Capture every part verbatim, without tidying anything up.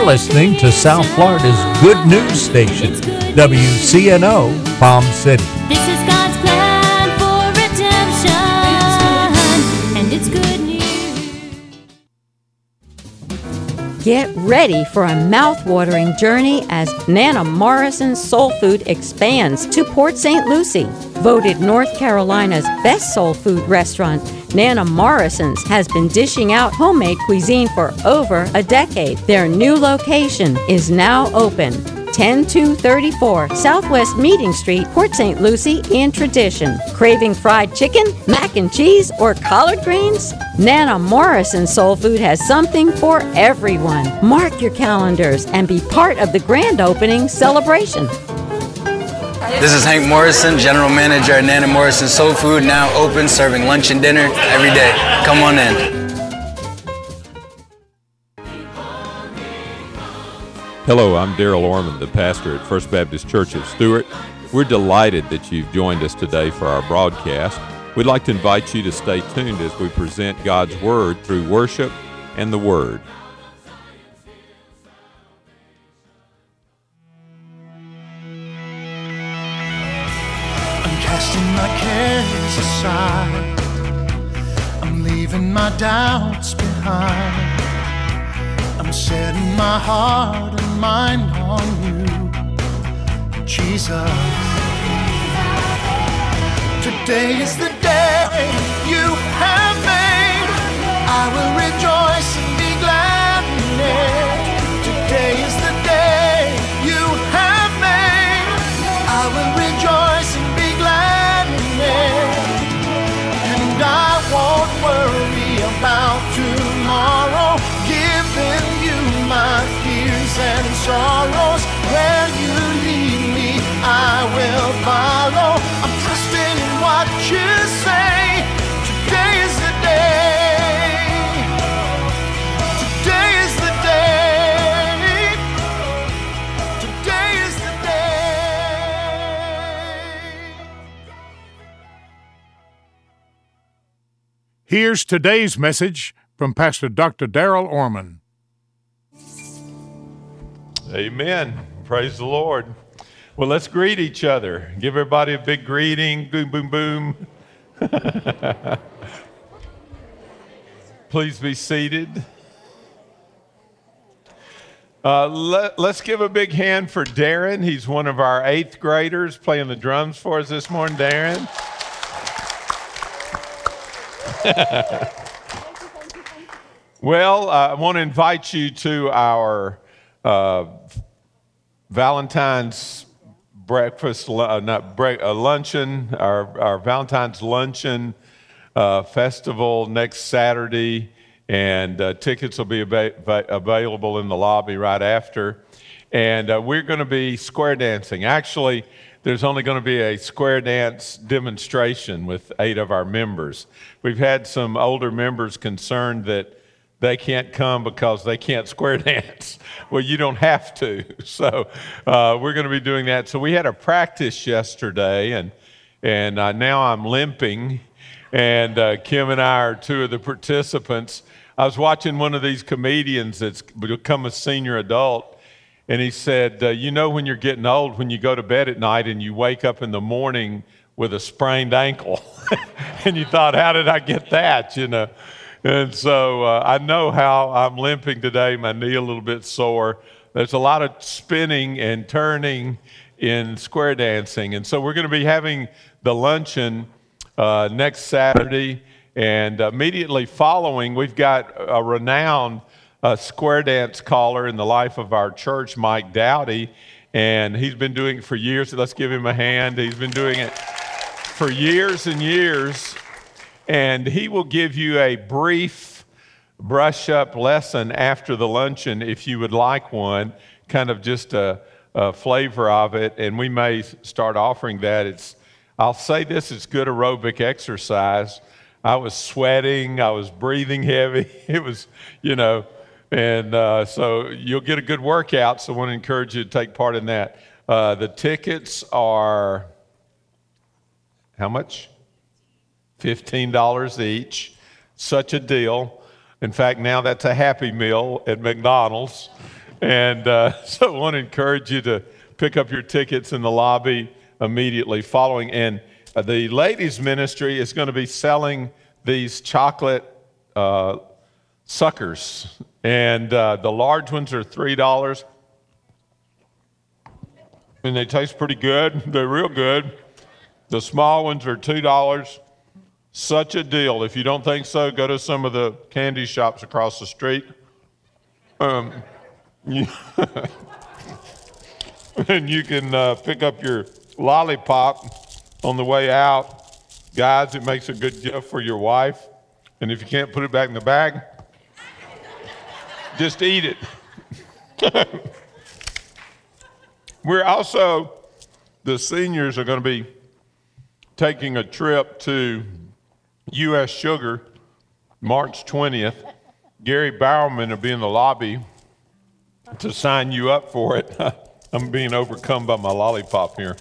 listening to South Florida's good news station, W C N O Palm City. This is God's plan for redemption, and it's good news. Get ready for a mouth-watering journey as Nana Morrison's Soul Food expands to Port Saint Lucie. Voted North Carolina's best soul food restaurant, Nana Morrison's has been dishing out homemade cuisine for over a decade. Their new location is now open. ten two thirty-four Southwest Meeting Street, Port Saint Lucie in tradition. Craving fried chicken, mac and cheese, or collard greens? Nana Morrison Soul Food has something for everyone. Mark your calendars and be part of the grand opening celebration. This is Hank Morrison, General Manager at Nana Morrison Soul Food, now open, serving lunch and dinner every day. Come on in. Hello, I'm Darrell Orman, the pastor at First Baptist Church of Stuart. We're delighted that you've joined us today for our broadcast. We'd like to invite you to stay tuned as we present God's Word through worship and the Word. I'm casting my cares aside. I'm leaving my doubts behind. I'm setting my heart and mind on you, Jesus. Today is the day you have made. I will rejoice and be glad in it. Today is the day you have made. I will rejoice and be glad in it. And I won't worry about tomorrow, giving you my fears and sorrows. Where you lead me, I will follow. I'm trusting in what you say. Today is the day. Today is the day. Today is the day. Here's today's message from Pastor Doctor Darrell Orman. Amen. Praise the Lord. Well, let's greet each other. Give everybody a big greeting. Boom, boom, boom. Please be seated. Uh, let, let's give a big hand for Darren. He's one of our eighth graders playing the drums for us this morning. Darren. Well, uh, I want to invite you to our uh, Valentine's breakfast, uh, not break, uh, luncheon, our, our Valentine's luncheon uh, festival next Saturday, and uh, tickets will be ab- available in the lobby right after. And uh, we're going to be square dancing. Actually, there's only going to be a square dance demonstration with eight of our members. We've had some older members concerned that they can't come because they can't square dance. Well, you don't have to. So uh, we're going to be doing that. So we had a practice yesterday, and and uh, now I'm limping, and uh, Kim and I are two of the participants. I was watching one of these comedians that's become a senior adult, and he said, uh, you know when you're getting old, when you go to bed at night and you wake up in the morning with a sprained ankle. And you thought, how did I get that, you know? And so uh, I know how I'm limping today, my knee a little bit sore. There's a lot of spinning and turning in square dancing. And so we're going to be having the luncheon uh, next Saturday. And immediately following, we've got a renowned uh, square dance caller in the life of our church, Mike Dowdy. And he's been doing it for years. Let's give him a hand. He's been doing it for years and years. And he will give you a brief brush-up lesson after the luncheon if you would like one, kind of just a, a flavor of it. And we may start offering that. It's, I'll say this, it's good aerobic exercise. I was sweating. I was breathing heavy. It was, you know, and uh, so you'll get a good workout. So I want to encourage you to take part in that. Uh, the tickets are how much? fifteen dollars each. Such a deal. In fact, now that's a Happy Meal at McDonald's. And uh, so I want to encourage you to pick up your tickets in the lobby immediately following. And uh, the ladies' ministry is going to be selling these chocolate uh, suckers. And uh, the large ones are three dollars. And they taste pretty good. They're real good. The small ones are two dollars. Such a deal. If you don't think so, go to some of the candy shops across the street. Um, you and you can uh, pick up your lollipop on the way out. Guys, it makes a good gift for your wife. And if you can't put it back in the bag, just eat it. We're also, the seniors are going to be taking a trip to U S Sugar March twentieth. Gary Bowerman will be in the lobby to sign you up for it. I'm being overcome by my lollipop here.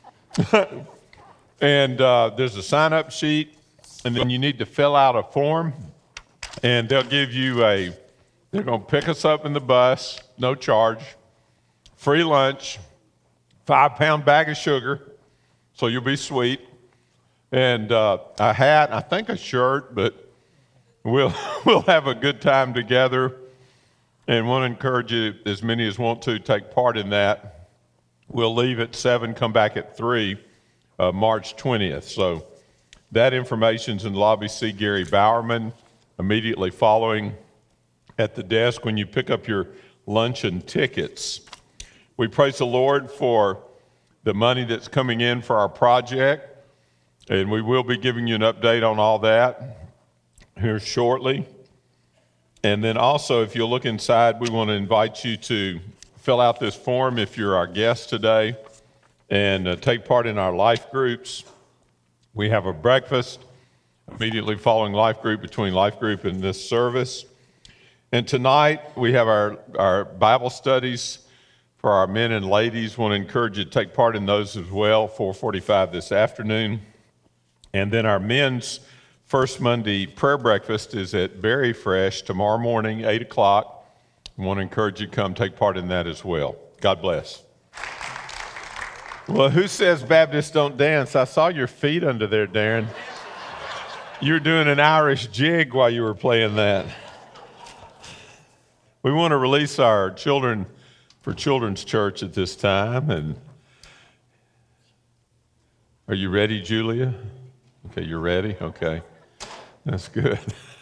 And uh, there's a sign-up sheet, and then you need to fill out a form, and they'll give you a, they're going to pick us up in the bus, no charge, free lunch, five-pound bag of sugar, so you'll be sweet, and uh, a hat, I think a shirt, but we'll we'll have a good time together, and want to encourage you, as many as want to, take part in that. We'll leave at seven, come back at three, uh, March twentieth. So that information's in the lobby. See Gary Bowerman immediately following at the desk when you pick up your luncheon tickets. We praise the Lord for the money that's coming in for our project, and we will be giving you an update on all that here shortly. And then also, if you'll look inside, we want to invite you to fill out this form if you're our guest today and uh, take part in our life groups. We have a breakfast immediately following life group, between life group and this service. And tonight, we have our, our Bible studies for our men and ladies. Want to encourage you to take part in those as well, four forty-five this afternoon. And then our men's First Monday prayer breakfast is at Very Fresh tomorrow morning, eight o'clock. I want to encourage you to come take part in that as well. God bless. Well, who says Baptists don't dance? I saw your feet under there, Darren. You were doing an Irish jig while you were playing that. We want to release our children for Children's Church at this time. And are you ready, Julia? Okay, you're ready? Okay. That's good.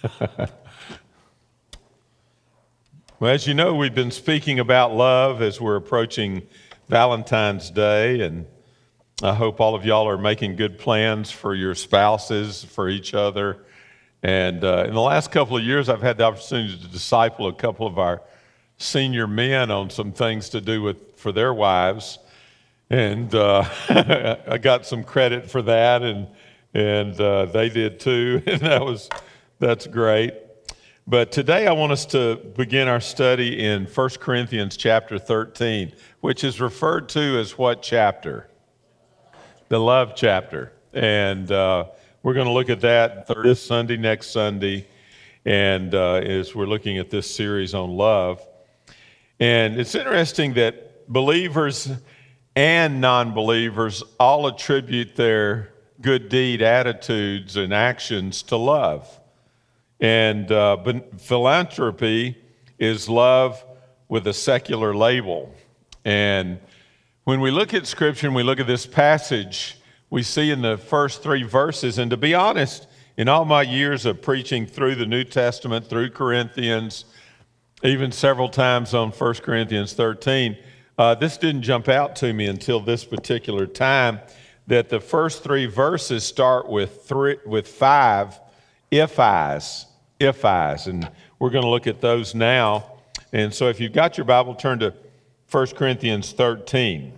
Well, as you know, we've been speaking about love as we're approaching Valentine's Day, and I hope all of y'all are making good plans for your spouses, for each other. And uh, in the last couple of years, I've had the opportunity to disciple a couple of our senior men on some things to do with for their wives, and uh, I got some credit for that, and and uh, they did too, and that was that's great. But today I want us to begin our study in First Corinthians chapter thirteen, which is referred to as what chapter? The love chapter. And uh, we're going to look at that this Sunday, next Sunday, and uh, as we're looking at this series on love. And it's interesting that believers and non-believers all attribute their good deed attitudes and actions to love. And uh, but philanthropy is love with a secular label. And when we look at Scripture and we look at this passage, we see in the first three verses, and to be honest, in all my years of preaching through the New Testament, through Corinthians, even several times on First Corinthians thirteen, uh, this didn't jump out to me until this particular time, that the first three verses start with three, with five if-I's, if-I's, and we're going to look at those now. And so if you've got your Bible, turn to First Corinthians thirteen.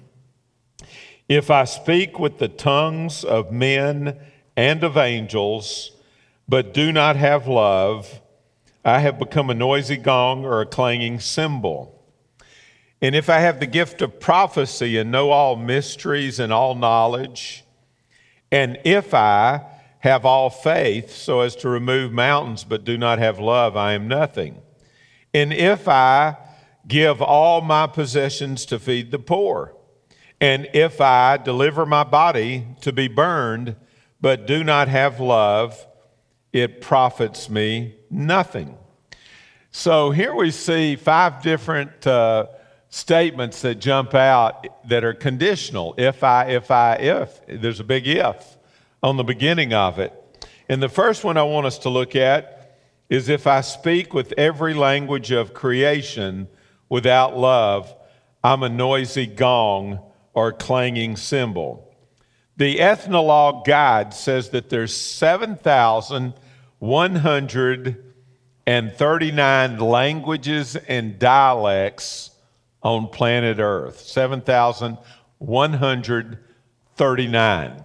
If I speak with the tongues of men and of angels, but do not have love, I have become a noisy gong or a clanging cymbal. And if I have the gift of prophecy and know all mysteries and all knowledge, and if I have all faith so as to remove mountains but do not have love, I am nothing. And if I give all my possessions to feed the poor. And if I deliver my body to be burned, but do not have love, it profits me nothing. So here we see five different uh, statements that jump out that are conditional. If I, if I, if. There's a big if on the beginning of it. And the first one I want us to look at is if I speak with every language of creation without love, I'm a noisy gong or clanging cymbal. The Ethnologue Guide says that there's seven thousand one hundred thirty-nine languages and dialects on planet Earth. seven thousand one hundred thirty-nine.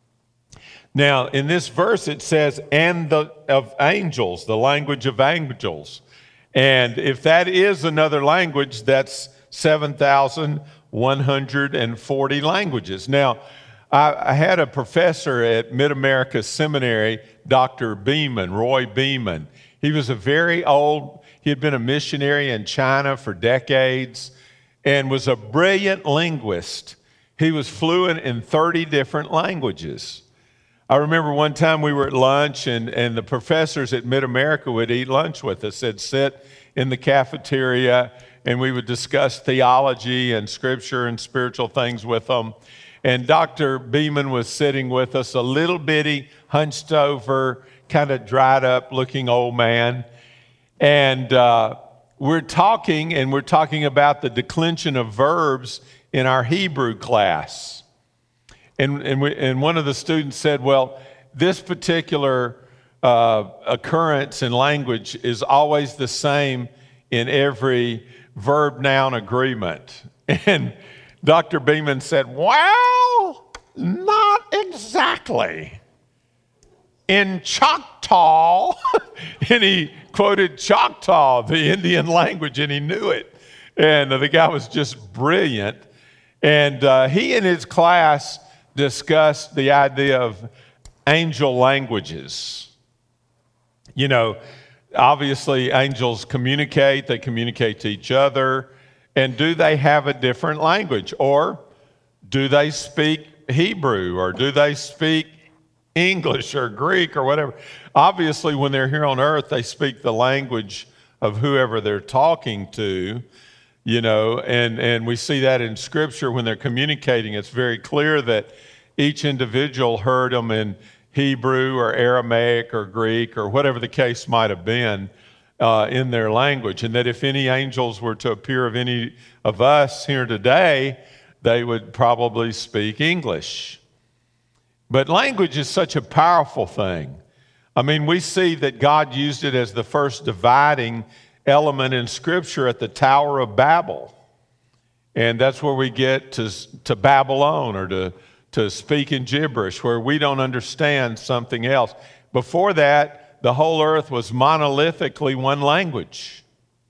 Now, in this verse, it says, and the of angels, the language of angels. And if that is another language, that's seven thousand one hundred forty languages. Now, I, I had a professor at Mid-America Seminary, Doctor Beeman, Roy Beeman. He was a very old, he had been a missionary in China for decades and was a brilliant linguist. He was fluent in thirty different languages. I remember one time we were at lunch and, and the professors at Mid-America would eat lunch with us. They'd sit in the cafeteria and we would discuss theology and scripture and spiritual things with them. And Doctor Beeman was sitting with us, a little bitty, hunched over, kind of dried up looking old man. And uh, we're talking, and we're talking about the declension of verbs in our Hebrew class. And, and, we, and one of the students said, well, this particular uh, occurrence in language is always the same in every verb-noun agreement. And Doctor Beeman said, well, not exactly. In Choctaw, and he quoted Choctaw, the Indian language, and he knew it. And uh, the guy was just brilliant. And uh, he and his class discussed the idea of angel languages. You know, obviously angels communicate, they communicate to each other. And do they have a different language? Or do they speak Hebrew? Or do they speak English or Greek or whatever? Obviously, when they're here on earth, they speak the language of whoever they're talking to, you know, and, and we see that in Scripture when they're communicating. It's very clear that each individual heard them in Hebrew or Aramaic or Greek or whatever the case might have been. Uh, in their language, and that if any angels were to appear of any of us here today, they would probably speak English. But language is such a powerful thing. I mean, we see that God used it as the first dividing element in Scripture at the Tower of Babel. And that's where we get to, to Babylon, or to, to speak in gibberish, where we don't understand something else. Before that, the whole earth was monolithically one language.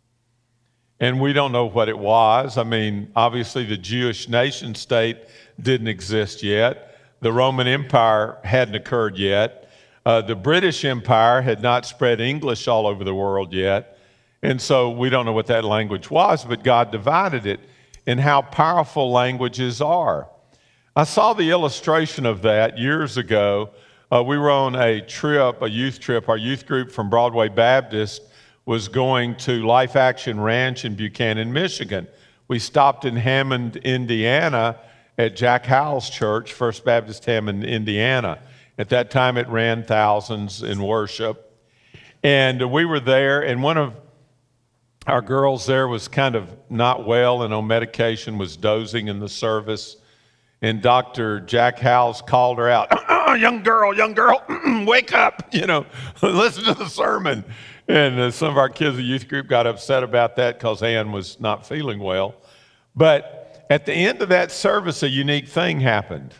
And we don't know what it was. I mean, obviously the Jewish nation state didn't exist yet. The Roman Empire hadn't occurred yet. Uh, the British Empire had not spread English all over the world yet. And so we don't know what that language was, but God divided it, and how powerful languages are. I saw the illustration of that years ago. Uh, we were on a trip, a youth trip. Our youth group from Broadway Baptist was going to Life Action Ranch in Buchanan, Michigan. We stopped in Hammond, Indiana at Jack Howell's church, First Baptist Hammond, Indiana. At that time, it ran thousands in worship. And we were there, and one of our girls there was kind of not well and on medication, was dozing in the service. And Doctor Jack Howells called her out, young girl, young girl, wake up, you know, listen to the sermon. And uh, some of our kids, the youth group, got upset about that because Ann was not feeling well. But at the end of that service, a unique thing happened.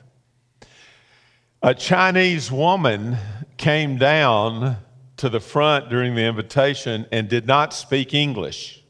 A Chinese woman came down to the front during the invitation and did not speak English.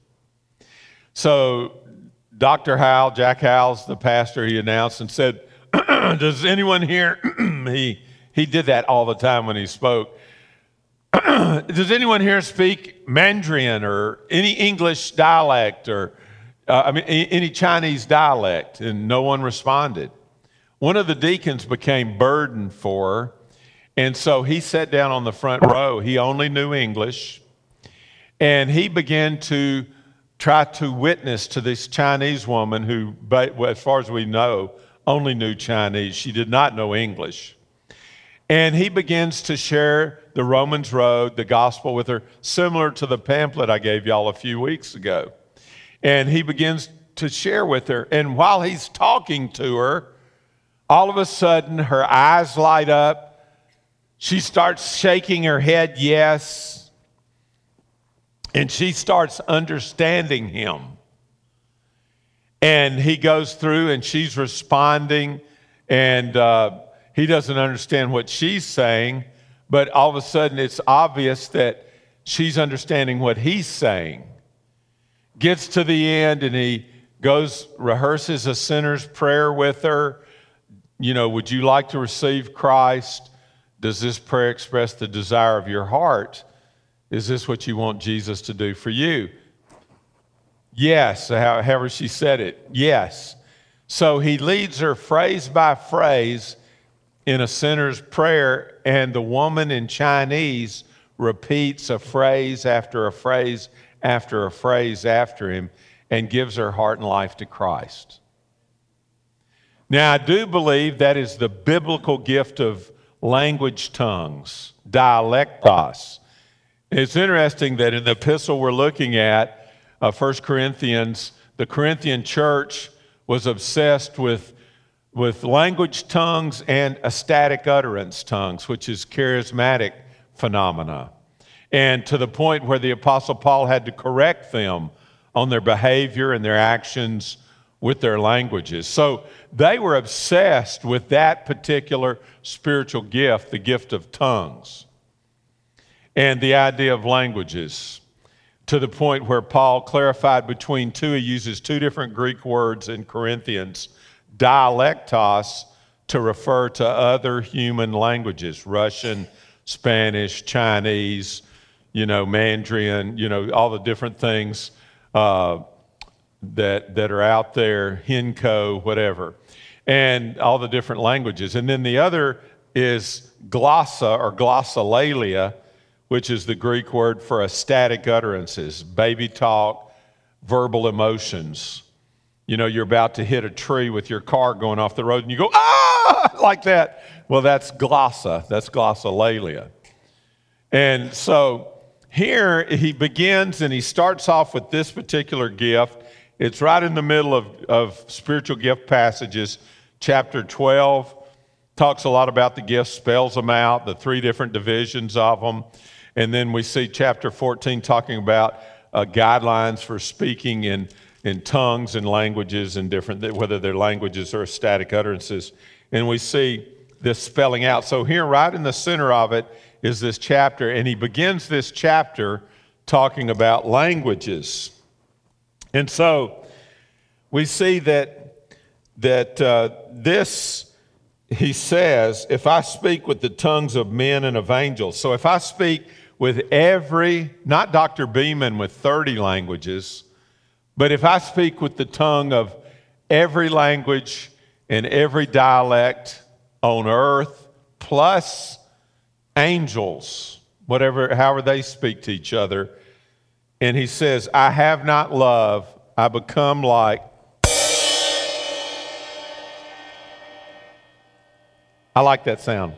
So Doctor Howell, Jack Howells, the pastor, he announced and said, does anyone here, he, he did that all the time when he spoke. Does anyone here speak Mandarin or any English dialect or uh, I mean, any Chinese dialect, and no one responded. One of the deacons became burdened for her, and so he sat down on the front row. He only knew English, and he began to try to witness to this Chinese woman who, as far as we know, only knew Chinese. She did not know English. And he begins to share the Romans Road, the gospel with her, similar to the pamphlet I gave y'all a few weeks ago. And he begins to share with her. And while he's talking to her, all of a sudden her eyes light up. She starts shaking her head, yes. And she starts understanding him. And he goes through and she's responding, and uh, he doesn't understand what she's saying, but all of a sudden it's obvious that she's understanding what he's saying. Gets to the end and he goes, rehearses a sinner's prayer with her. You know, would you like to receive Christ? Does this prayer express the desire of your heart? Is this what you want Jesus to do for you? Yes, however she said it, yes. So he leads her phrase by phrase in a sinner's prayer, and the woman in Chinese repeats a phrase after a phrase after a phrase after him and gives her heart and life to Christ. Now, I do believe that is the biblical gift of language tongues, dialectos. It's interesting that in the epistle we're looking at, uh, First Corinthians, the Corinthian church was obsessed with, with language tongues and ecstatic utterance tongues, which is charismatic phenomena. And to the point where the Apostle Paul had to correct them on their behavior and their actions with their languages. So they were obsessed with that particular spiritual gift, the gift of tongues, and the idea of languages, to the point where Paul clarified between two. He uses two different Greek words in Corinthians, dialectos, to refer to other human languages, Russian, Spanish, Chinese, you know, Mandarin, you know, all the different things uh, that, that are out there, Hinko, whatever, and all the different languages. And then the other is glossa or glossolalia, which is the Greek word for ecstatic utterances, baby talk, verbal emotions. You know, you're about to hit a tree with your car going off the road and you go, ah, like that. Well, that's glossa, that's glossolalia. And so here he begins and he starts off with this particular gift. It's right in the middle of, of spiritual gift passages. Chapter twelve talks a lot about the gifts, spells them out, the three different divisions of them. And then we see chapter fourteen talking about uh, guidelines for speaking in, in tongues and languages and different, whether they're languages or static utterances. And we see this spelling out. So here, right in the center of it, is this chapter. And he begins this chapter talking about languages. And so we see that, that uh, this, he says, if I speak with the tongues of men and of angels. So if I speak with every, not Doctor Beeman with thirty languages, but if I speak with the tongue of every language and every dialect on earth, plus angels, whatever, however they speak to each other, and he says, I have not love, I become like, I like that sound.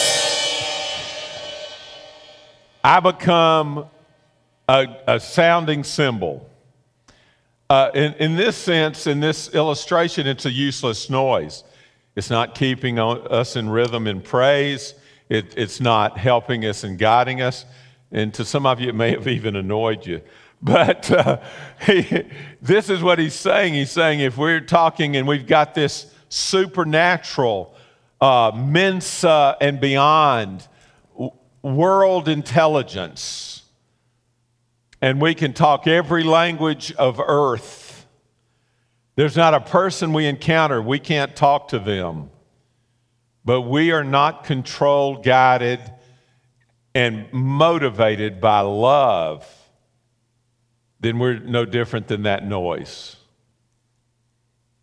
I become a, a sounding cymbal. Uh, in, in this sense, in this illustration, it's a useless noise. It's not keeping us in rhythm and praise. It, it's not helping us and guiding us. And to some of you, it may have even annoyed you. But uh, he, this is what he's saying. He's saying if we're talking and we've got this supernatural, uh, Mensa and beyond world intelligence, and we can talk every language of earth, there's not a person we encounter, we can't talk to them. But we are not controlled, guided, and motivated by love, then we're no different than that noise.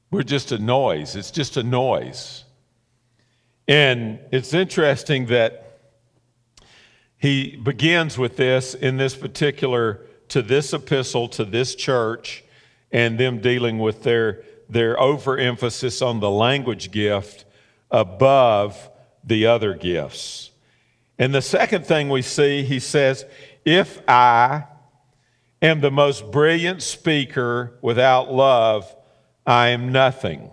We're just a noise. It's just a noise. And it's interesting that he begins with this in this particular, to this epistle, to this church, and them dealing with their, their overemphasis on the language gift above the other gifts. And the second thing we see, he says, if I am the most brilliant speaker without love, I am nothing.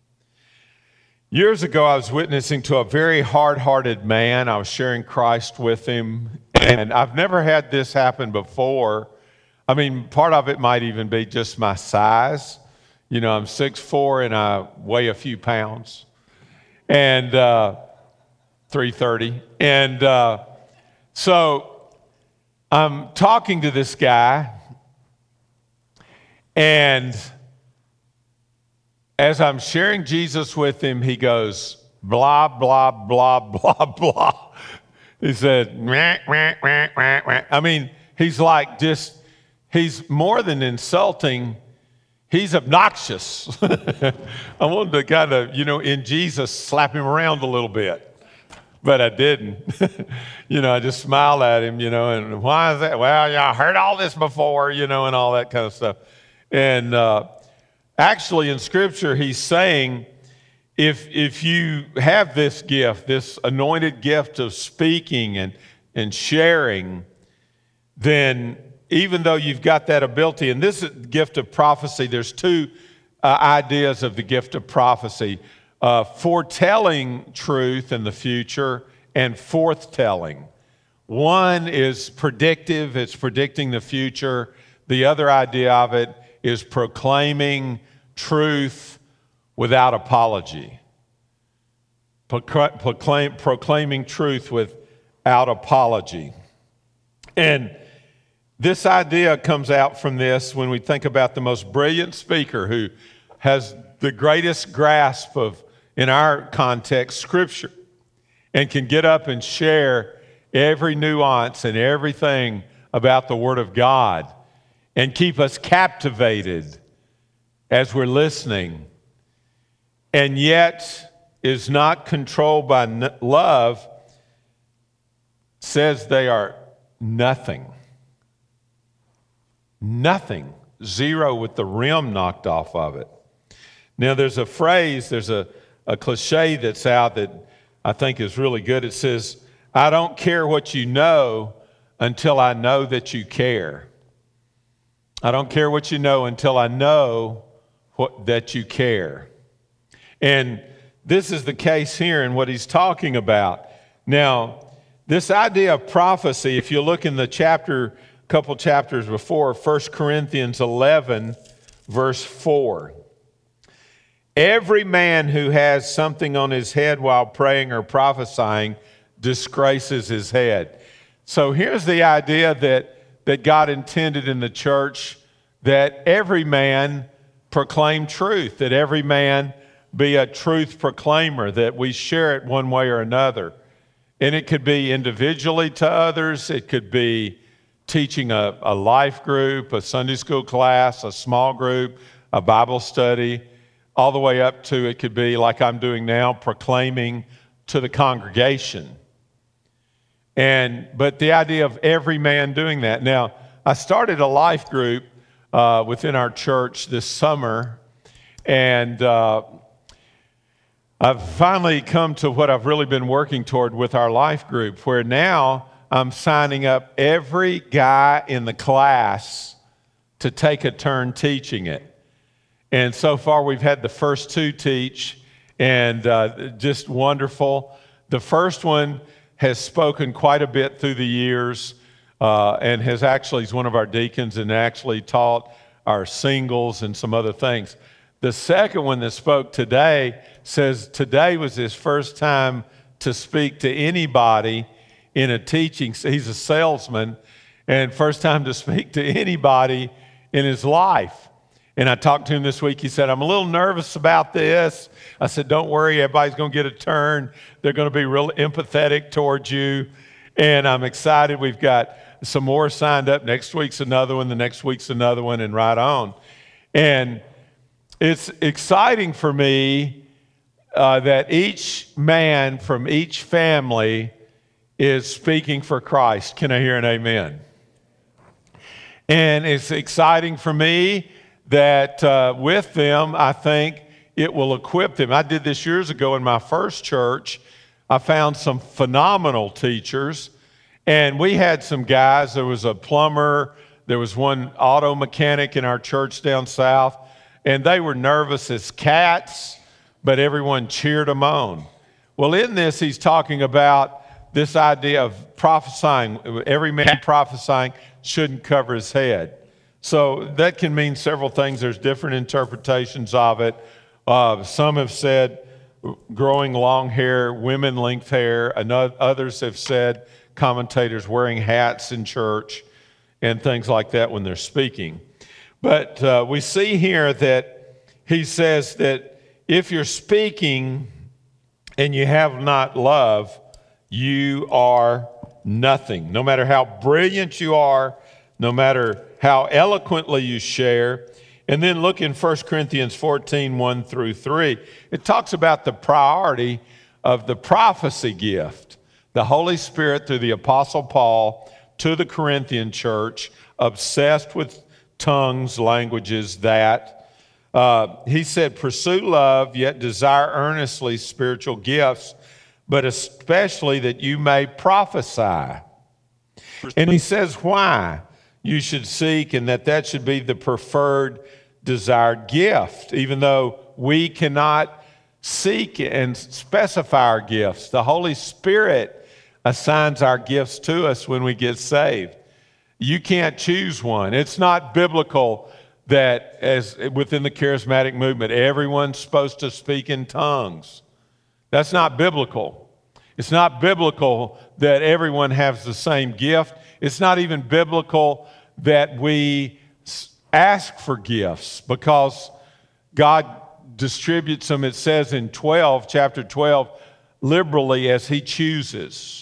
Years ago, I was witnessing to a very hard-hearted man. I was sharing Christ with him, and I've never had this happen before. I mean, part of it might even be just my size. You know, I'm six foot four and I weigh a few pounds, and uh, three thirty. And uh, so I'm talking to this guy, and as I'm sharing Jesus with him, he goes, blah, blah, blah, blah, blah. He said, wah, wah, wah, wah, wah. I mean, he's like just, he's more than insulting, he's obnoxious. I wanted to kind of, you know, in Jesus, slap him around a little bit, but I didn't. You know, I just smiled at him, you know, and why is that? Well, yeah, I heard all this before, you know, and all that kind of stuff. And, uh, Actually, in Scripture, he's saying, if, if you have this gift, this anointed gift of speaking and, and sharing, then even though you've got that ability, and this gift of prophecy, there's two uh, ideas of the gift of prophecy, uh, foretelling truth in the future and forthtelling. One is predictive, it's predicting the future. The other idea of it is proclaiming truth without apology. Proclaim, proclaiming truth without apology. And this idea comes out from this when we think about the most brilliant speaker who has the greatest grasp of, in our context, Scripture, and can get up and share every nuance and everything about the Word of God and keep us captivated as we're listening, and yet is not controlled by n- love, says they are nothing. Nothing. Zero with the rim knocked off of it. Now, there's a phrase, there's a, a cliche that's out that I think is really good. It says, I don't care what you know until I know that you care. I don't care what you know until I know what, that you care. And this is the case here in what he's talking about. Now, this idea of prophecy, if you look in the chapter, a couple chapters before, First Corinthians eleven, verse four. Every man who has something on his head while praying or prophesying disgraces his head. So here's the idea that that God intended in the church, that every man proclaim truth, that every man be a truth proclaimer, that we share it one way or another. And it could be individually to others, it could be teaching a, a life group, a Sunday school class, a small group, a Bible study, all the way up to, it could be like I'm doing now, proclaiming to the congregation. And, but the idea of every man doing that. Now, I started a life group uh, within our church this summer, and uh, I've finally come to what I've really been working toward with our life group, where now I'm signing up every guy in the class to take a turn teaching it. And so far, we've had the first two teach, and uh, just wonderful. The first one has spoken quite a bit through the years, uh, and has actually, he's one of our deacons and actually taught our singles and some other things. The second one that spoke today says today was his first time to speak to anybody in a teaching. He's a salesman, and first time to speak to anybody in his life. And I talked to him this week. He said, I'm a little nervous about this. I said, don't worry, everybody's going to get a turn. They're going to be real empathetic towards you. And I'm excited. We've got some more signed up. Next week's another one. The next week's another one, and right on. And it's exciting for me uh, that each man from each family is speaking for Christ. Can I hear an amen? And it's exciting for me that uh, with them, I think it will equip them. I did this years ago in my first church. I found some phenomenal teachers, and we had some guys. There was a plumber, there was one auto mechanic in our church down south, and they were nervous as cats, but everyone cheered them on. Well, in this, he's talking about this idea of prophesying. Every man prophesying shouldn't cover his head. So that can mean several things. There's different interpretations of it. Uh, some have said growing long hair, women length hair, and others have said, commentators, wearing hats in church and things like that when they're speaking. But uh, we see here that he says that if you're speaking and you have not love, you are nothing. No matter how brilliant you are, no matter how eloquently you share. And then look in First Corinthians fourteen, one through three. It talks about the priority of the prophecy gift. The Holy Spirit, through the Apostle Paul, to the Corinthian church, obsessed with tongues, languages, that. Uh, he said, pursue love, yet desire earnestly spiritual gifts, but especially that you may prophesy. And he says why you should seek, and that that should be the preferred desired gift, even though we cannot seek and specify our gifts. The Holy Spirit assigns our gifts to us when we get saved. You can't choose one. It's not biblical that, as within the charismatic movement, everyone's supposed to speak in tongues. That's not biblical. It's not biblical that everyone has the same gift. It's not even biblical that we ask for gifts, because God distributes them, it says in twelve, chapter twelve, liberally as he chooses.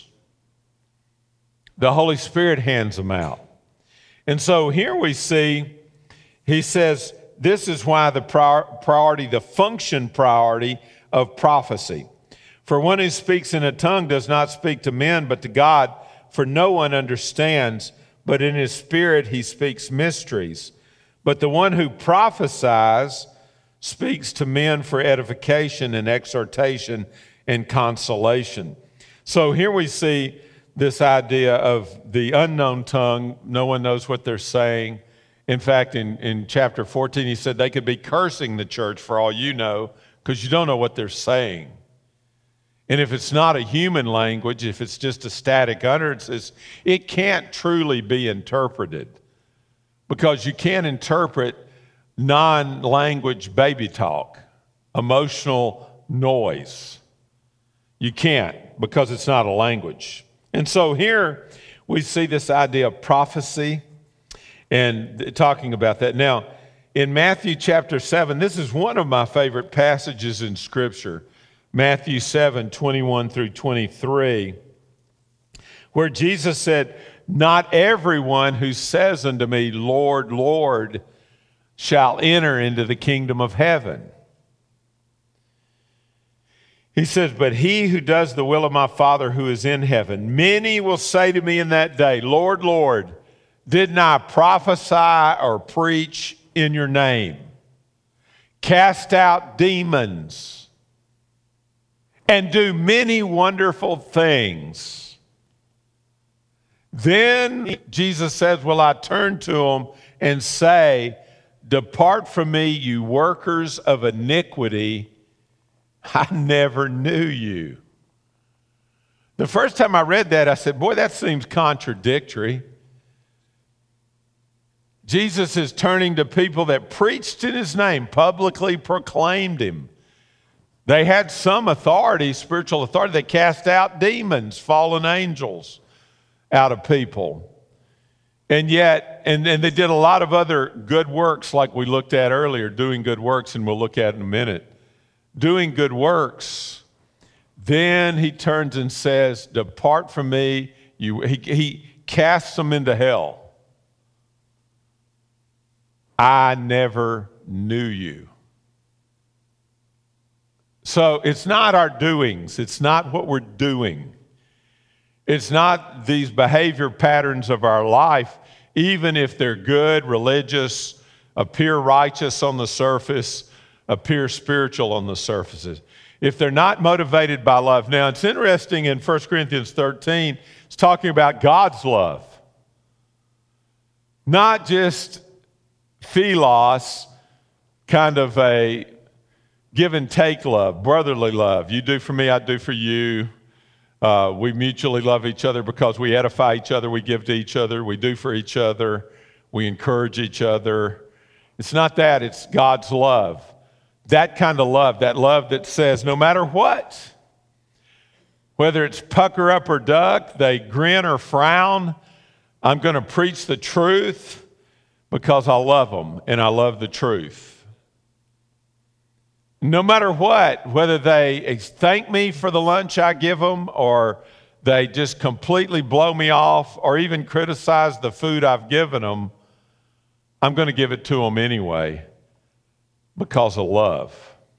The Holy Spirit hands them out. And so here we see, he says, this is why the priority, the function priority of prophecy. For one who speaks in a tongue does not speak to men, but to God, for no one understands, but in his spirit he speaks mysteries. But the one who prophesies speaks to men for edification and exhortation and consolation. So here we see this idea of the unknown tongue. No one knows what they're saying. In fact, in, in chapter fourteen, he said they could be cursing the church for all you know, because you don't know what they're saying. And if it's not a human language, if it's just a static utterances, it can't truly be interpreted, because you can't interpret non-language baby talk, emotional noise. You can't, because it's not a language. And so here we see this idea of prophecy and talking about that. Now, in Matthew chapter seven, this is one of my favorite passages in Scripture. Matthew seven, twenty-one through twenty-three, where Jesus said, not everyone who says unto me, Lord, Lord, shall enter into the kingdom of heaven. He says, but he who does the will of my Father who is in heaven. Many will say to me in that day, Lord, Lord, didn't I prophesy or preach in your name, cast out demons, and do many wonderful things? Then Jesus says, will I turn to them and say, depart from me, you workers of iniquity, I never knew you. The first time I read that, I said, boy, that seems contradictory. Jesus is turning to people that preached in his name, publicly proclaimed him. They had some authority, spiritual authority. They cast out demons, fallen angels out of people. And yet, and, and they did a lot of other good works like we looked at earlier, doing good works, and we'll look at in a minute. Doing good works. Then he turns and says, depart from me. You, he, he casts them into hell. I never knew you. So it's not our doings. It's not what we're doing. It's not these behavior patterns of our life, even if they're good, religious, appear righteous on the surface, appear spiritual on the surfaces. If they're not motivated by love. Now, it's interesting in First Corinthians thirteen, it's talking about God's love. Not just philos, kind of a give and take love, brotherly love. You do for me, I do for you. Uh, we mutually love each other because we edify each other, we give to each other, we do for each other, we encourage each other. It's not that, it's God's love. That kind of love, that love that says no matter what, whether it's pucker up or duck, they grin or frown, I'm going to preach the truth because I love them and I love the truth. No matter what, whether they thank me for the lunch I give them or they just completely blow me off or even criticize the food I've given them, I'm going to give it to them anyway because of love.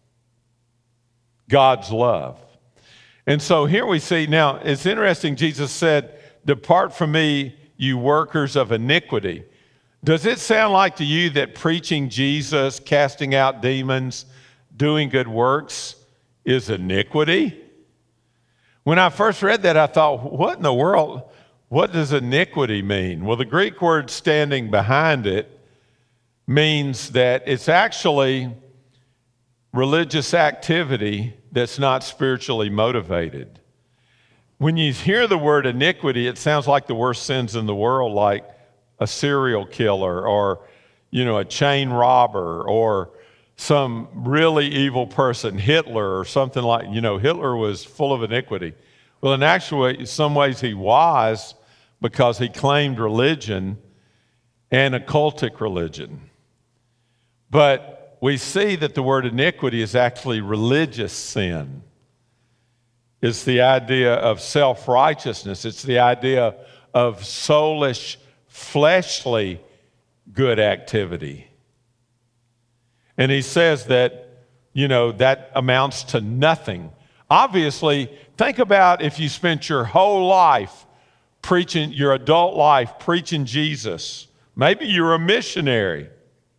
God's love. And so here we see, now it's interesting, Jesus said, "Depart from me, you workers of iniquity." Does it sound like to you that preaching Jesus, casting out demons, doing good works is iniquity? When I first read that, I thought, what in the world, what does iniquity mean? Well, the Greek word standing behind it means that it's actually religious activity that's not spiritually motivated. When you hear the word iniquity, it sounds like the worst sins in the world, like a serial killer or, you know, a chain robber or some really evil person, Hitler or something like, you know, Hitler was full of iniquity. Well, in actual some ways he was, because he claimed religion and a cultic religion. But we see that the word iniquity is actually religious sin. It's the idea of self-righteousness. It's the idea of soulish, fleshly good activity. And he says that, you know, that amounts to nothing. Obviously, think about if you spent your whole life preaching, your adult life preaching Jesus. Maybe you're a missionary,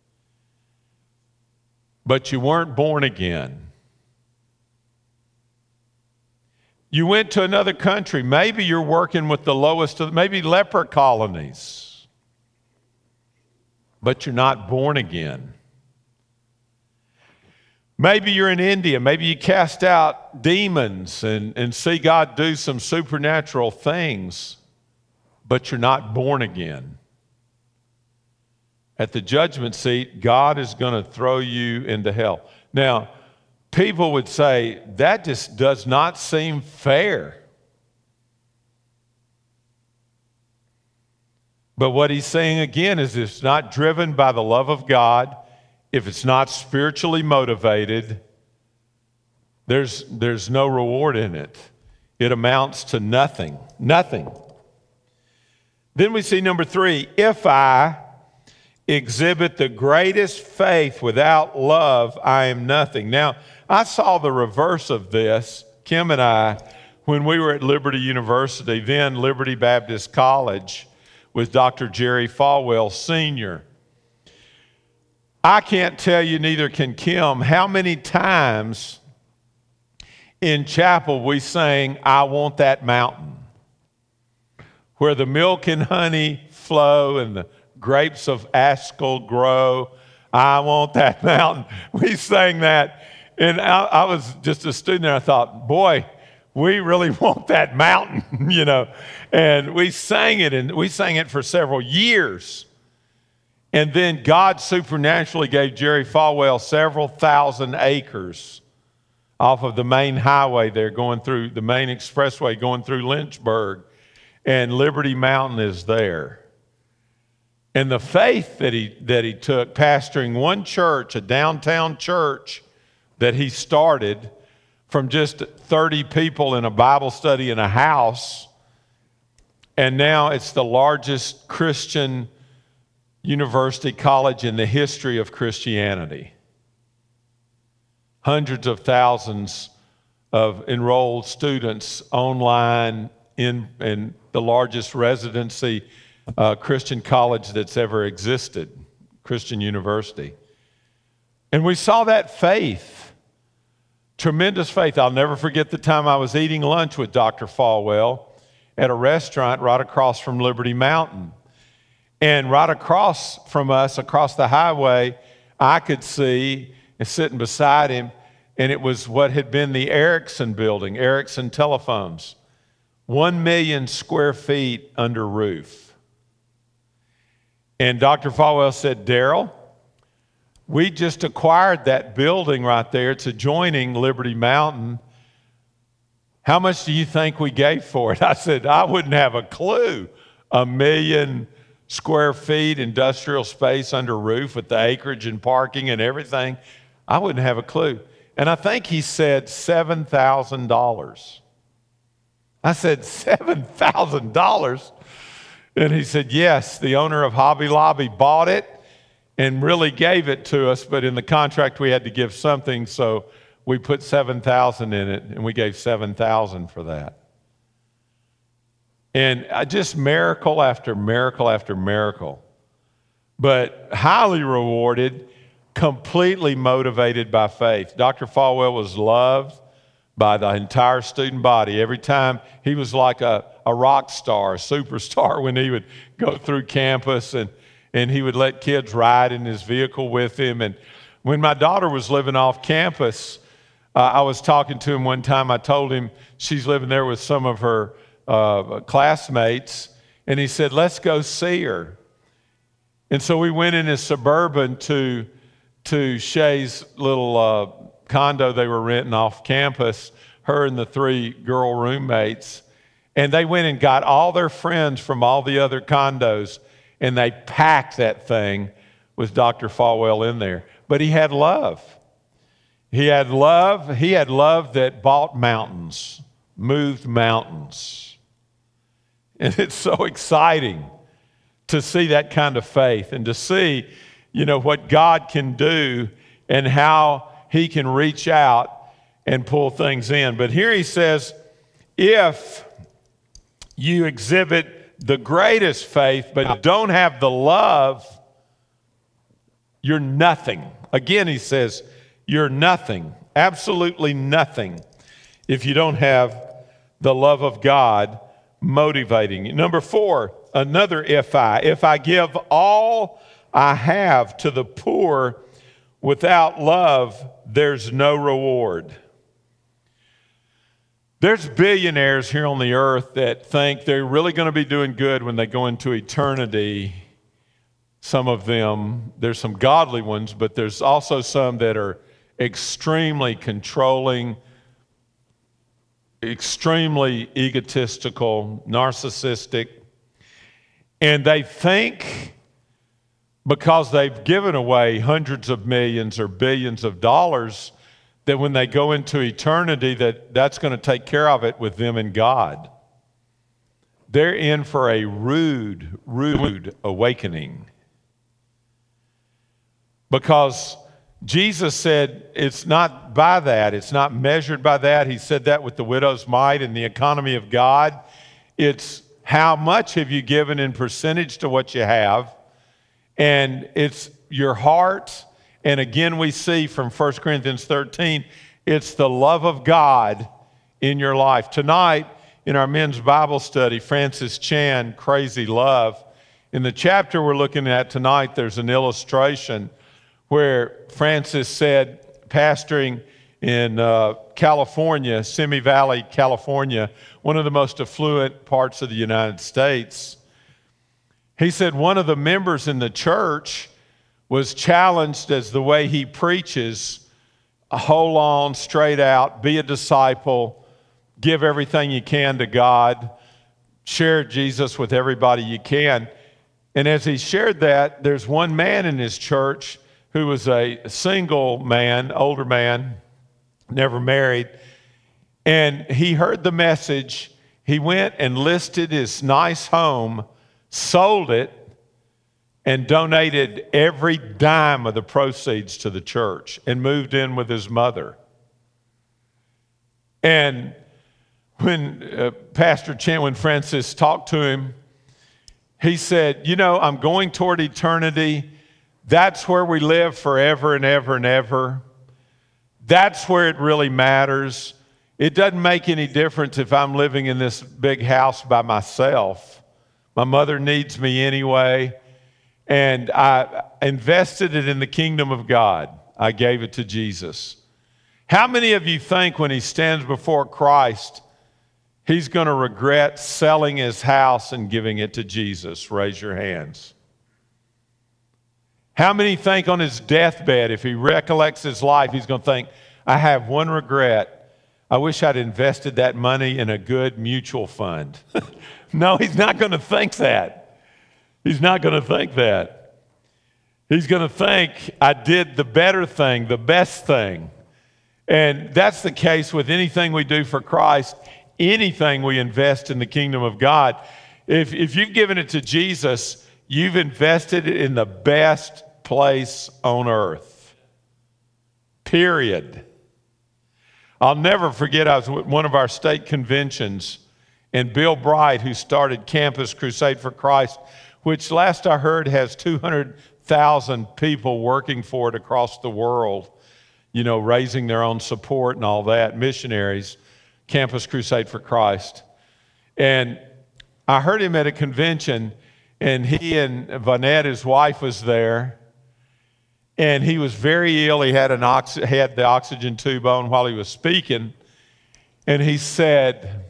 but you weren't born again. You went to another country. Maybe you're working with the lowest of, maybe leper colonies, but you're not born again. Maybe you're in India. Maybe you cast out demons and, and see God do some supernatural things, but you're not born again. At the judgment seat, God is going to throw you into hell. Now, people would say, that just does not seem fair. But what he's saying again is it's not driven by the love of God. If it's not spiritually motivated, there's, there's no reward in it. It amounts to nothing. Nothing. Then we see number three, if I exhibit the greatest faith without love, I am nothing. Now, I saw the reverse of this, Kim and I, when we were at Liberty University, then Liberty Baptist College, with Doctor Jerry Falwell, Senior I can't tell you, neither can Kim, how many times in chapel we sang, "I Want That Mountain," where the milk and honey flow and the grapes of Ashkel grow. I want that mountain. We sang that, and I, I was just a student there. I thought, boy, we really want that mountain, you know. And we sang it, and we sang it for several years. And then God supernaturally gave Jerry Falwell several thousand acres off of the main highway there going through, the main expressway going through Lynchburg. And Liberty Mountain is there. And the faith that he, that he took pastoring one church, a downtown church that he started from just thirty people in a Bible study in a house, and now it's the largest Christian university college in the history of Christianity. hundreds of thousands of enrolled students online in, in the largest residency uh, Christian college that's ever existed, Christian University. And we saw that faith, tremendous faith. I'll never forget the time I was eating lunch with Doctor Falwell at a restaurant right across from Liberty Mountain. And right across from us, across the highway, I could see, and sitting beside him, and it was what had been the Ericsson building, Ericsson Telephones, one million square feet under roof. And Doctor Falwell said, Daryl, we just acquired that building right there. It's adjoining Liberty Mountain. How much do you think we gave for it? I said, I wouldn't have a clue. A million square feet industrial space under roof with the acreage and parking and everything. I wouldn't have a clue. And I think he said seven thousand dollars. I said, seven thousand dollars? And he said, yes, the owner of Hobby Lobby bought it and really gave it to us, but in the contract we had to give something, so we put seven thousand dollars in it, and we gave seven thousand dollars for that. And just miracle after miracle after miracle, but highly rewarded, completely motivated by faith. Doctor Falwell was loved by the entire student body. Every time he was like a, a rock star, a superstar when he would go through campus, and, and he would let kids ride in his vehicle with him. And when my daughter was living off campus, uh, I was talking to him one time. I told him she's living there with some of her uh, classmates, and he said, let's go see her. And so we went in his Suburban to, to Shay's little uh, condo they were renting off campus, her and the three girl roommates. And they went and got all their friends from all the other condos, and they packed that thing with Doctor Falwell in there. But he had love. He had love. He had love that bought mountains, moved mountains. And it's so exciting to see that kind of faith and to see, you know, what God can do and how he can reach out and pull things in. But here he says, if you exhibit the greatest faith but don't have the love, you're nothing. Again, he says, you're nothing, absolutely nothing, if you don't have the love of God motivating you. Number four, another if I. If I give all I have to the poor without love, there's no reward. There's billionaires here on the earth that think they're really going to be doing good when they go into eternity. Some of them, there's some godly ones, but there's also some that are extremely controlling, extremely egotistical, narcissistic, and they think because they've given away hundreds of millions or billions of dollars that when they go into eternity that that's going to take care of it with them and God. They're in for a rude, rude awakening. Because Jesus said it's not by that, it's not measured by that. He said that with the widow's mite and the economy of God. It's how much have you given in percentage to what you have, and it's your heart. And again, we see from First Corinthians thirteen, it's the love of God in your life. Tonight, in our men's Bible study, Francis Chan, Crazy Love, in the chapter we're looking at tonight, there's an illustration where Francis said, pastoring in uh, California, Simi Valley, California, one of the most affluent parts of the United States. He said one of the members in the church was challenged as the way he preaches, hold on, straight out, be a disciple, give everything you can to God, share Jesus with everybody you can. And as he shared that, there's one man in his church who was a single man, older man, never married, and he heard the message. He went and listed his nice home, sold it, and donated every dime of the proceeds to the church and moved in with his mother. And when uh, Pastor Chen, when Francis talked to him, he said, you know, I'm going toward eternity. That's where we live forever and ever and ever. That's where it really matters. It doesn't make any difference if I'm living in this big house by myself. My mother needs me anyway. And I invested it in the kingdom of God. I gave it to Jesus. How many of you think when he stands before Christ, he's going to regret selling his house and giving it to Jesus? Raise your hands. How many think on his deathbed, if he recollects his life, he's going to think, I have one regret. I wish I'd invested that money in a good mutual fund. No, he's not going to think that. He's not going to think that. He's going to think, I did the better thing, the best thing. And that's the case with anything we do for Christ, anything we invest in the kingdom of God. If, if you've given it to Jesus, you've invested it in the best place on earth. Period. I'll never forget, I was at one of our state conventions, and Bill Bright, who started Campus Crusade for Christ, which last I heard has two hundred thousand people working for it across the world, you know, raising their own support and all that, missionaries, Campus Crusade for Christ. And I heard him at a convention, and he and Vanette, his wife, was there. And he was very ill. He had an ox- had the oxygen tube on while he was speaking. And he said,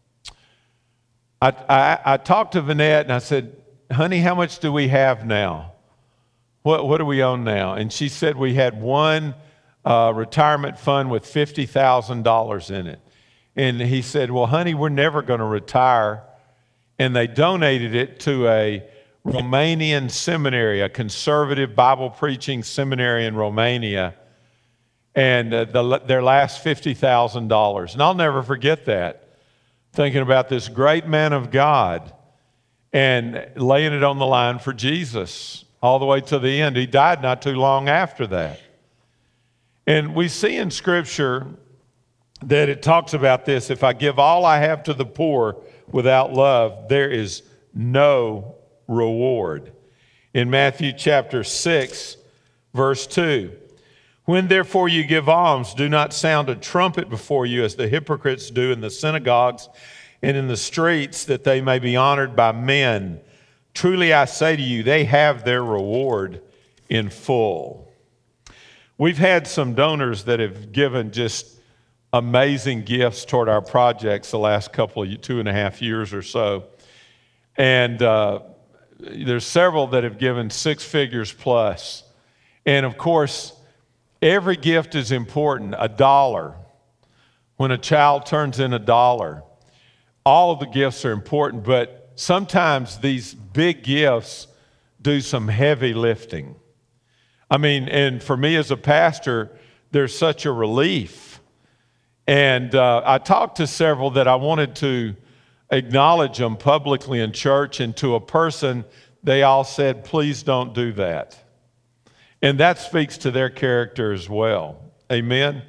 I, I, I talked to Vanette and I said, honey, how much do we have now? What, what do we own now? And she said we had one uh, retirement fund with fifty thousand dollars in it. And he said, well, honey, we're never going to retire. And they donated it to a Romanian seminary, a conservative Bible preaching seminary in Romania, and uh, the, their last fifty thousand dollars. And I'll never forget that, thinking about this great man of God and laying it on the line for Jesus all the way to the end. He died not too long after that. And we see in Scripture that it talks about this, if I give all I have to the poor without love, there is no reward. In Matthew chapter six, verse two, when therefore you give alms, do not sound a trumpet before you as the hypocrites do in the synagogues and in the streets, that they may be honored by men. Truly I say to you, they have their reward in full. We've had some donors that have given just amazing gifts toward our projects the last couple of two and a half years or so. And uh, there's several that have given six figures plus. And of course, every gift is important. A dollar. When a child turns in a dollar, all of the gifts are important, but sometimes these big gifts do some heavy lifting. I mean, and for me as a pastor, there's such a relief. And uh, I talked to several that I wanted to acknowledge them publicly in church, and to a person, they all said, please don't do that. And that speaks to their character as well. Amen?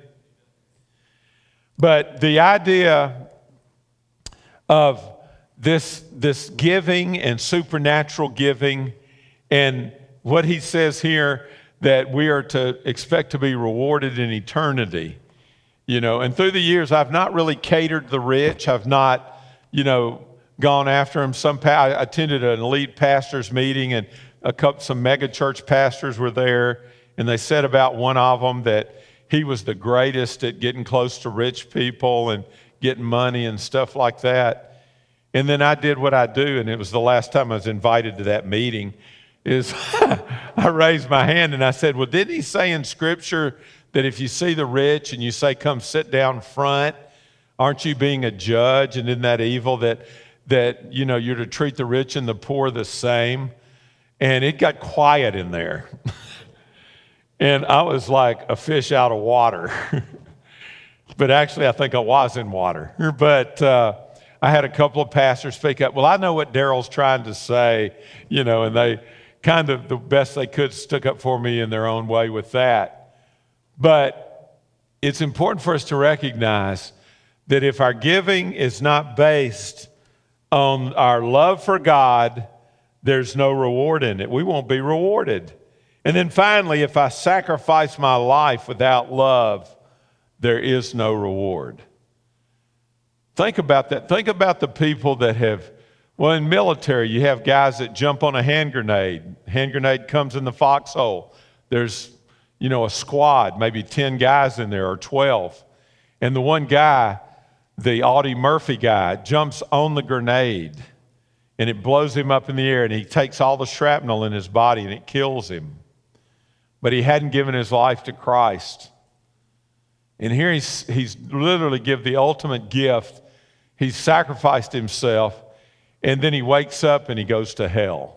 But the idea of this, this giving and supernatural giving, and what he says here, that we are to expect to be rewarded in eternity. You know, and through the years, I've not really catered the rich. I've not, you know, gone after them. Some pa- I attended an elite pastors meeting, and a couple, some mega church pastors were there, and they said about one of them that he was the greatest at getting close to rich people and getting money and stuff like that. And then I did what I do, and it was the last time I was invited to that meeting, is I raised my hand and I said, well, didn't he say in Scripture that if you see the rich and you say, come sit down front, aren't you being a judge? And isn't that evil that, that, you know, you're to treat the rich and the poor the same? And it got quiet in there. And I was like a fish out of water. But actually, I think I was in water. But uh, I had a couple of pastors speak up. Well, I know what Daryl's trying to say, you know, and they kind of the best they could, stuck up for me in their own way with that. But it's important for us to recognize that if our giving is not based on our love for God, there's no reward in it. We won't be rewarded. And then finally, if I sacrifice my life without love, there is no reward. Think about that. Think about the people that have, well, in military, you have guys that jump on a hand grenade. Hand grenade comes in the foxhole. There's, you know, a squad, maybe ten guys in there or twelve. And the one guy, the Audie Murphy guy, jumps on the grenade and it blows him up in the air and he takes all the shrapnel in his body and it kills him. But he hadn't given his life to Christ. And here he's, he's literally give the ultimate gift. He's sacrificed himself, and then he wakes up and he goes to hell.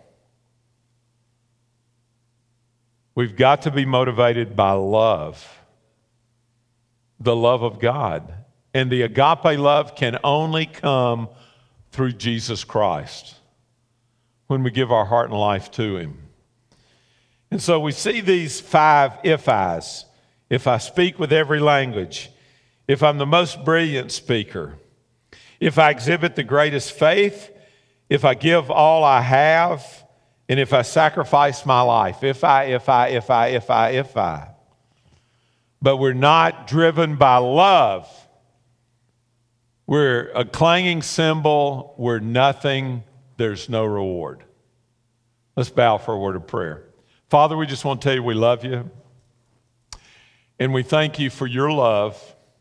We've got to be motivated by love, the love of God. And the agape love can only come through Jesus Christ when we give our heart and life to him. And so we see these five if-I's. If I speak with every language, if I'm the most brilliant speaker, if I exhibit the greatest faith, if I give all I have, and if I sacrifice my life, if I, if I, if I, if I, if I. But we're not driven by love. We're a clanging cymbal. We're nothing. There's no reward. Let's bow for a word of prayer. Father, we just want to tell you we love you. And we thank you for your love.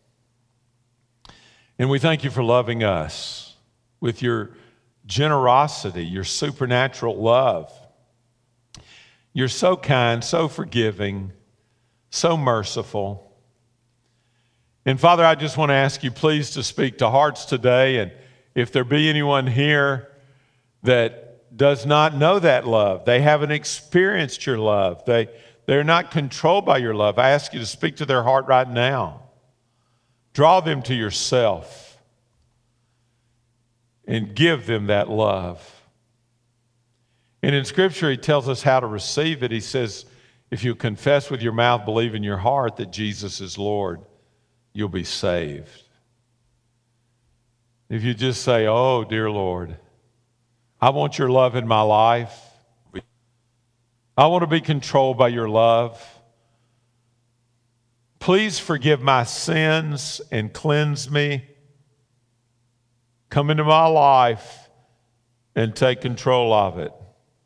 And we thank you for loving us with your generosity, your supernatural love. You're so kind, so forgiving, so merciful. And Father, I just want to ask you please to speak to hearts today. And if there be anyone here that does not know that love, they haven't experienced your love, they They're not controlled by your love, I ask you to speak to their heart right now. Draw them to yourself and give them that love. And in Scripture, he tells us how to receive it. He says, if you confess with your mouth, believe in your heart that Jesus is Lord, you'll be saved. If you just say, oh, dear Lord, I want your love in my life. I want to be controlled by your love. Please forgive my sins and cleanse me. Come into my life and take control of it.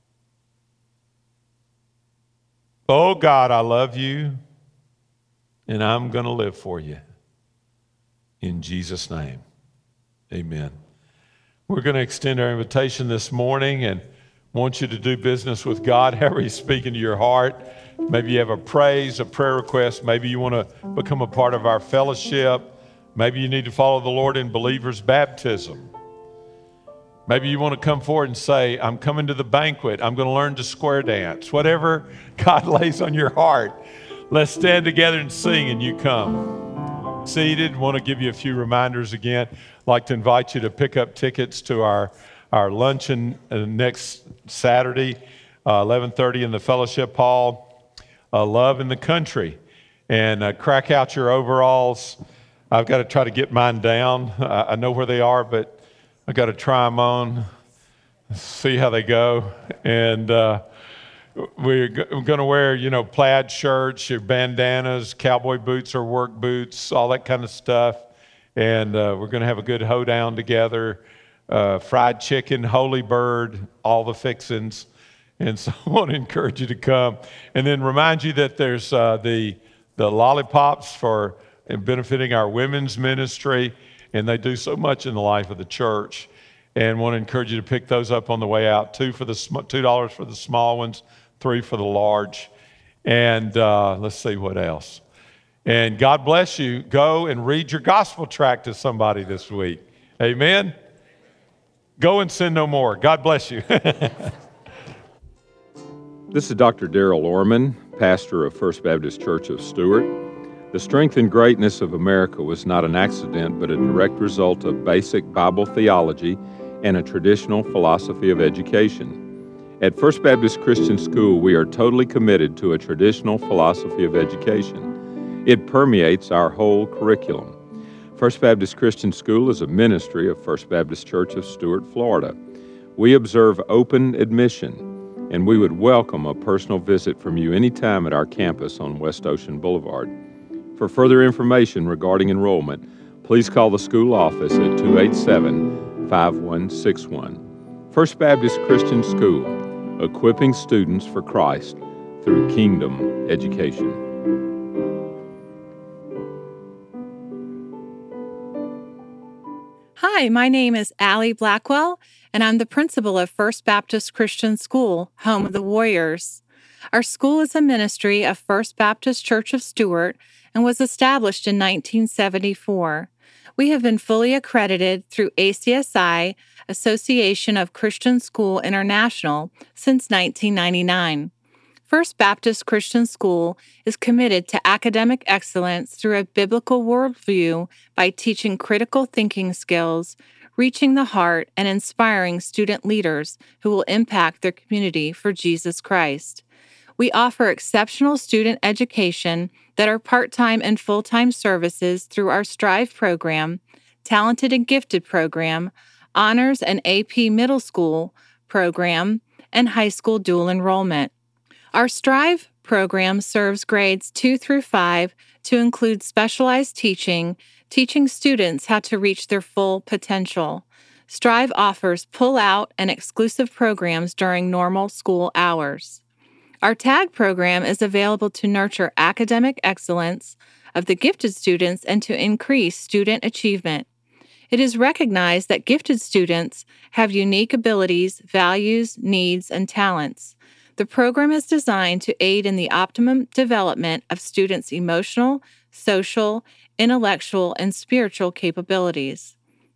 Oh God, I love you and I'm going to live for you. In Jesus' name, amen. We're going to extend our invitation this morning and want you to do business with God, however he's speaking to your heart. Maybe you have a praise, a prayer request. Maybe you want to become a part of our fellowship. Maybe you need to follow the Lord in believer's baptism. Maybe you want to come forward and say, I'm coming to the banquet. I'm going to learn to square dance. Whatever God lays on your heart, let's stand together and sing and you come. Seated, want to give you a few reminders again. I'd like to invite you to pick up tickets to our Our luncheon uh, next Saturday, uh, eleven thirty in the fellowship hall, uh, Love in the Country. And uh, crack out your overalls. I've got to try to get mine down. Uh, I know where they are, but I've got to try them on, see how they go. And uh, we're, g- we're going to wear, you know, plaid shirts, your bandanas, cowboy boots or work boots, all that kind of stuff. And uh, we're going to have a good hoedown together. Uh, fried chicken, holy bird, all the fixings. And so I want to encourage you to come. And then remind you that there's uh, the, the lollipops for benefiting our women's ministry. And they do so much in the life of the church. And want to encourage you to pick those up on the way out. Two for the sm- two dollars for the small ones, three for the large. And uh, let's see what else. And God bless you. Go and read your gospel tract to somebody this week. Amen. Go and sin no more. God bless you. This is Doctor Darrell Orman, pastor of First Baptist Church of Stuart. The strength and greatness of America was not an accident, but a direct result of basic Bible theology and a traditional philosophy of education. At First Baptist Christian School, we are totally committed to a traditional philosophy of education. It permeates our whole curriculum. First Baptist Christian School is a ministry of First Baptist Church of Stuart, Florida. We observe open admission, and we would welcome a personal visit from you anytime at our campus on West Ocean Boulevard. For further information regarding enrollment, please call the school office at two eight seven, five one six one. First Baptist Christian School, equipping students for Christ through kingdom education. Hi, my name is Allie Blackwell, and I'm the principal of First Baptist Christian School, home of the Warriors. Our school is a ministry of First Baptist Church of Stuart and was established in nineteen seventy-four. We have been fully accredited through A C S I, Association of Christian School International, since nineteen ninety-nine. First Baptist Christian School is committed to academic excellence through a biblical worldview by teaching critical thinking skills, reaching the heart, and inspiring student leaders who will impact their community for Jesus Christ. We offer exceptional student education that are part-time and full-time services through our STRIVE program, Talented and Gifted program, Honors and A P Middle School program, and high school dual enrollment. Our STRIVE program serves grades two through five to include specialized teaching, teaching students how to reach their full potential. STRIVE offers pull-out and exclusive programs during normal school hours. Our TAG program is available to nurture academic excellence of the gifted students and to increase student achievement. It is recognized that gifted students have unique abilities, values, needs, and talents. The program is designed to aid in the optimum development of students' emotional, social, intellectual, and spiritual capabilities.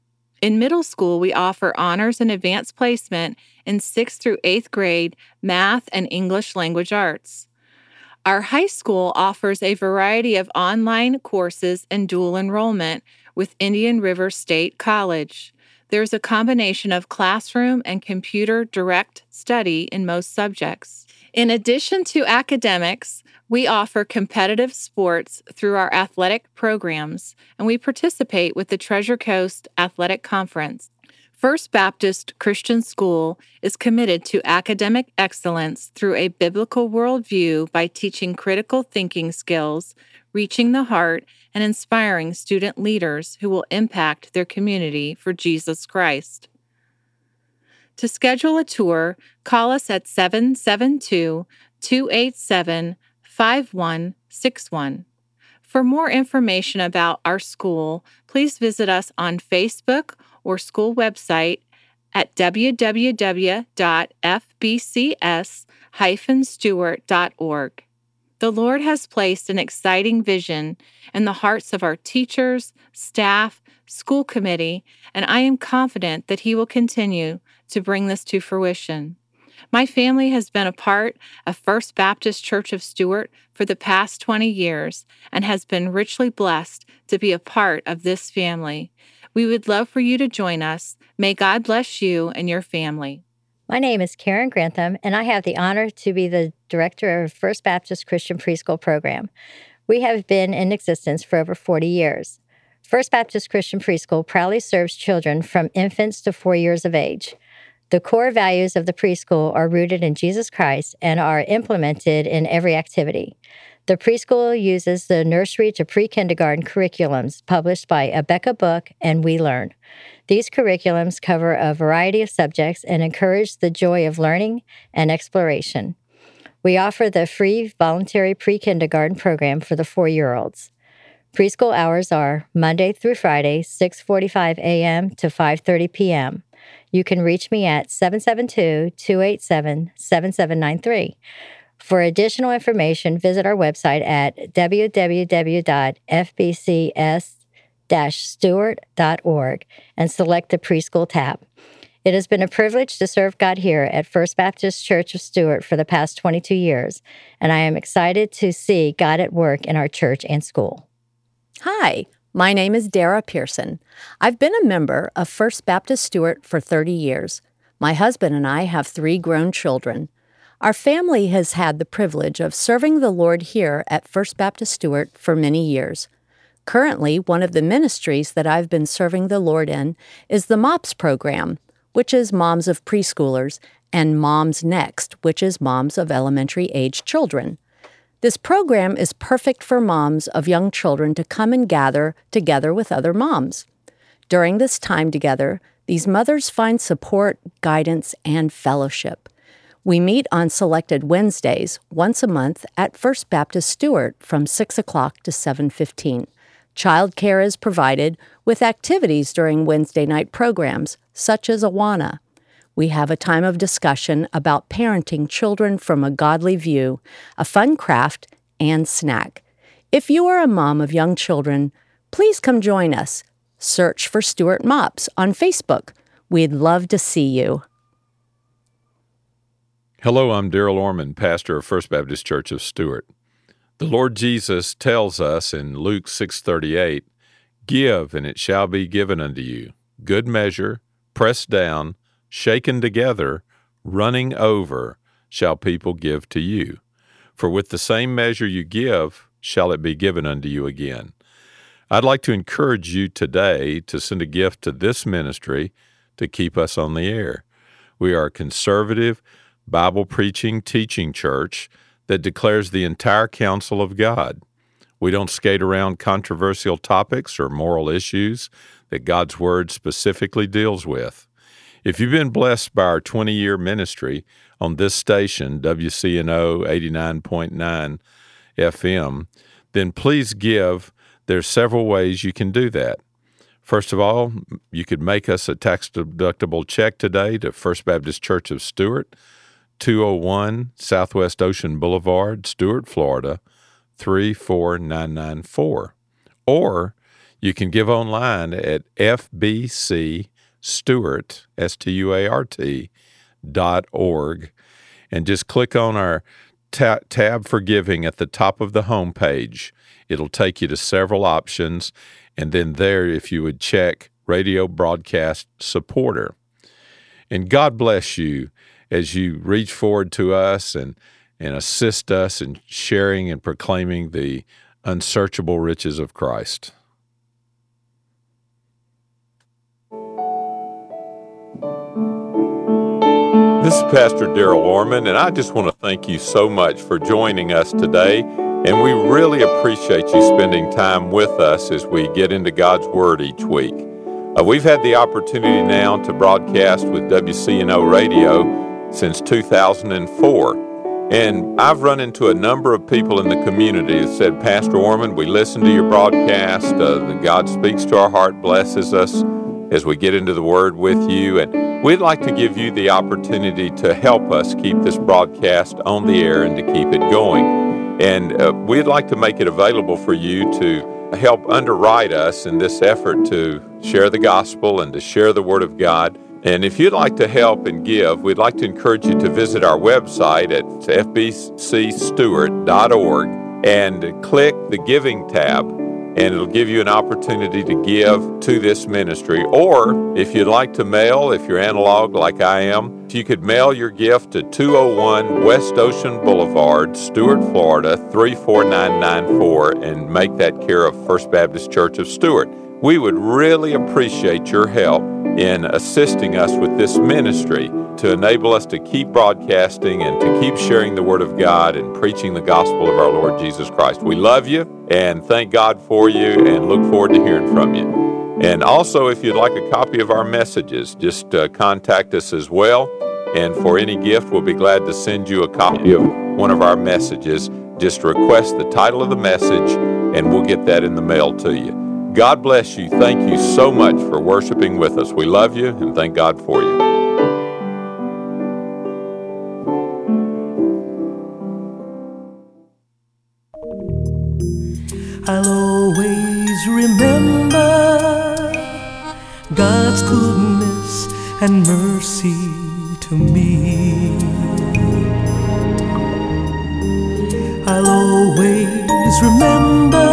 In middle school, we offer honors and advanced placement in sixth through eighth grade math and English language arts. Our high school offers a variety of online courses and dual enrollment with Indian River State College. There's a combination of classroom and computer direct study in most subjects. In addition to academics, we offer competitive sports through our athletic programs, and we participate with the Treasure Coast Athletic Conference. First Baptist Christian School is committed to academic excellence through a biblical worldview by teaching critical thinking skills, reaching the heart, and inspiring student leaders who will impact their community for Jesus Christ. To schedule a tour, call us at seven seven two, two eight seven, five one six one. For more information about our school, please visit us on Facebook or school website at w w w dot f b c s dash stewart dot org. The Lord has placed an exciting vision in the hearts of our teachers, staff, school committee, and I am confident that He will continue to bring this to fruition. My family has been a part of First Baptist Church of Stuart for the past twenty years and has been richly blessed to be a part of this family. We would love for you to join us. May God bless you and your family. My name is Karen Grantham, and I have the honor to be the director of First Baptist Christian Preschool Program. We have been in existence for over forty years. First Baptist Christian Preschool proudly serves children from infants to four years of age. The core values of the preschool are rooted in Jesus Christ and are implemented in every activity. The preschool uses the nursery to pre-kindergarten curriculums published by Abeka Book and We Learn. These curriculums cover a variety of subjects and encourage the joy of learning and exploration. We offer the free voluntary pre-kindergarten program for the four-year-olds. Preschool hours are Monday through Friday, six forty-five a.m. to five thirty p.m. You can reach me at seven seven two, two eight seven, seven seven nine three. For additional information, visit our website at w w w dot f b c s dash stewart dot org and select the Preschool tab. It has been a privilege to serve God here at First Baptist Church of Stuart for the past twenty-two years, and I am excited to see God at work in our church and school. Hi, my name is Dara Pearson. I've been a member of First Baptist Stuart for thirty years. My husband and I have three grown children. Our family has had the privilege of serving the Lord here at First Baptist Stuart for many years. Currently, one of the ministries that I've been serving the Lord in is the MOPS program, which is Moms of Preschoolers, and Moms Next, which is Moms of Elementary-Age Children. This program is perfect for moms of young children to come and gather together with other moms. During this time together, these mothers find support, guidance, and fellowship. We meet on selected Wednesdays once a month at First Baptist Stuart from six o'clock to seven fifteen. Child care is provided with activities during Wednesday night programs, such as Awana. We have a time of discussion about parenting children from a godly view, a fun craft, and snack. If you are a mom of young children, please come join us. Search for Stuart Mops on Facebook. We'd love to see you. Hello, I'm Daryl Orman, pastor of First Baptist Church of Stuart. The Lord Jesus tells us in Luke six thirty-eight, "Give, and it shall be given unto you. Good measure, pressed down, shaken together, running over, shall people give to you. For with the same measure you give, shall it be given unto you again." I'd like to encourage you today to send a gift to this ministry to keep us on the air. We are a conservative, Bible-preaching, teaching church that declares the entire counsel of God. We don't skate around controversial topics or moral issues that God's Word specifically deals with. If you've been blessed by our twenty-year ministry on this station, W C N O eighty-nine point nine F M, then please give. There's several ways you can do that. First of all, you could make us a tax-deductible check today to First Baptist Church of Stuart, two oh one Southwest Ocean Boulevard, Stuart, Florida, three four nine nine four. Or you can give online at F B C Stuart, S T U A R T, dot org, and just click on our ta- tab for giving at the top of the home page. It'll take you to several options, and then there, if you would check Radio Broadcast Supporter. And God bless you as you reach forward to us and, and assist us in sharing and proclaiming the unsearchable riches of Christ. This is Pastor Daryl Orman, and I just want to thank you so much for joining us today, and we really appreciate you spending time with us as we get into God's Word each week. Uh, we've had the opportunity now to broadcast with W C N O Radio since two thousand four. And I've run into a number of people in the community that said, "Pastor Orman, we listen to your broadcast. Uh, God speaks to our heart, blesses us as we get into the Word with you. And we'd like to give you the opportunity to help us keep this broadcast on the air and to keep it going. And uh, we'd like to make it available for you to help underwrite us in this effort to share the gospel and to share the Word of God. And if you'd like to help and give, we'd like to encourage you to visit our website at F B C Stuart dot org and click the Giving tab, and it'll give you an opportunity to give to this ministry. Or if you'd like to mail, if you're analog like I am, if you could mail your gift to two oh one West Ocean Boulevard, Stuart, Florida, three four nine nine four, and make that care of First Baptist Church of Stuart. We would really appreciate your help in assisting us with this ministry to enable us to keep broadcasting and to keep sharing the Word of God and preaching the gospel of our Lord Jesus Christ. We love you and thank God for you and look forward to hearing from you. And also, if you'd like a copy of our messages, just uh, contact us as well. And for any gift, we'll be glad to send you a copy of one of our messages. Just request the title of the message and we'll get that in the mail to you. God bless you. Thank you so much for worshiping with us. We love you and thank God for you. I'll always remember God's goodness and mercy to me. I'll always remember